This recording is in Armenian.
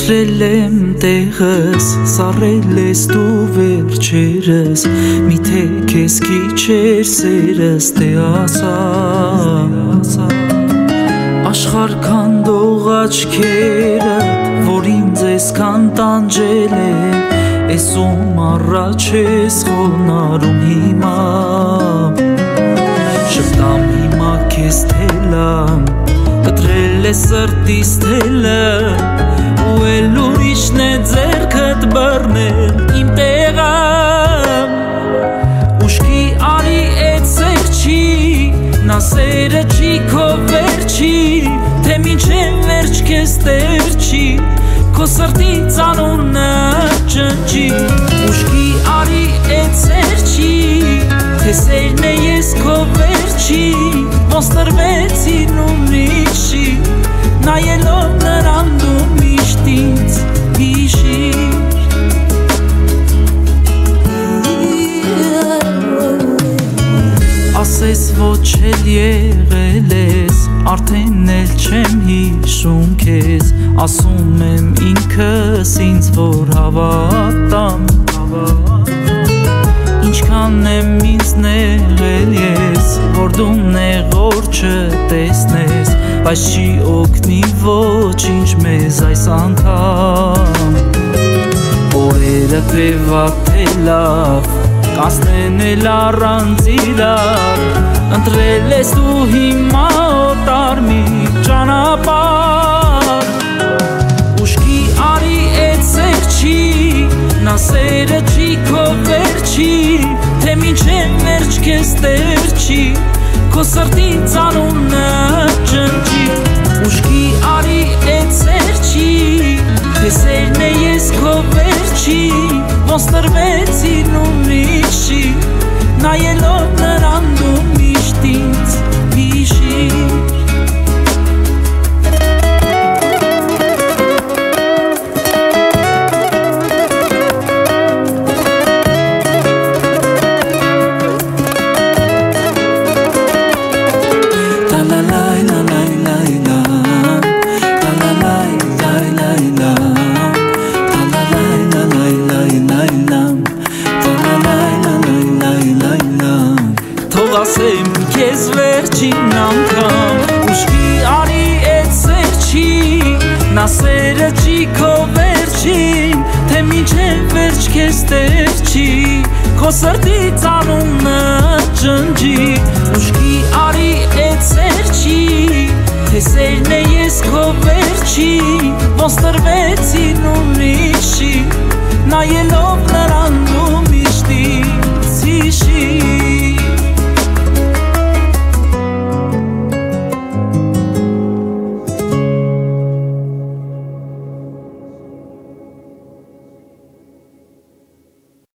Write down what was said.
Կտրել եմ տեղս, սառել ես դու վերջերս, միթե քեզ քիչ էր սերս, դե ասա Աշխարհ քանդող աչքերդ, որ ինձ այսքան տանջել են, Էս ում առաջ ես խոնարհում հիմա Շպտամ հիմա քեզ թելամ, կտրել ես սրտիս թելը Ու էլ ուրիշն է ձեռքդ բռնել իմ տեղը Ուշքի արի էդ սեր չի, նա սերը չի քո վերջի Թե մինչև վերջ քեզ տեր չի, քո սրտից անունը ջնջի Ուշքի արի էդ սեր չի, թե սերն է ես քո վերջի Ոնց տրվեցին ուրիշի, նայելով նրան դու միշտ ինձ հիշիր Ասես ոչ էլ եղել ես, արդեն էլ չեմ հիշում քեզ Ասում եմ ինքս ինձ որ հավատամ Ինչքան եմ ինձ նեղել ես, որ դու նեղոր չտեսնես Բայց չի օգնի ոչինչ մեզ այս անգամ Օրերը տևակ թե լավ, կասնեն էլ առանց իրար Ընտրել ես դու հիմա օտար մի ճանապարհ Ուշքի արի էդ սեր չի, նա սերը չի քո վերջի Թե մինչև վերջ քեզ տեր չի, քո սրտից անունը ջնջի Ուշքի արի էդ սեր չի, թե սերն է ես քո վերջի Ոնց տրվեցին ուրիշի, նայելով նրան դու միշտ ինձ հիշիր Ասեմ քեզ վերջին անգամ Ուշքի արի էդ սեր չի, նա սերը չի քո վերջին Թե մինչև վերջ քեզ տեր չի, քո սրտից անունը ջնջի Ուշքի արի էդ սեր չի, թե սերն է ես քո վերջի Ոնց տրվեցին ուրիշի, նայելով նրան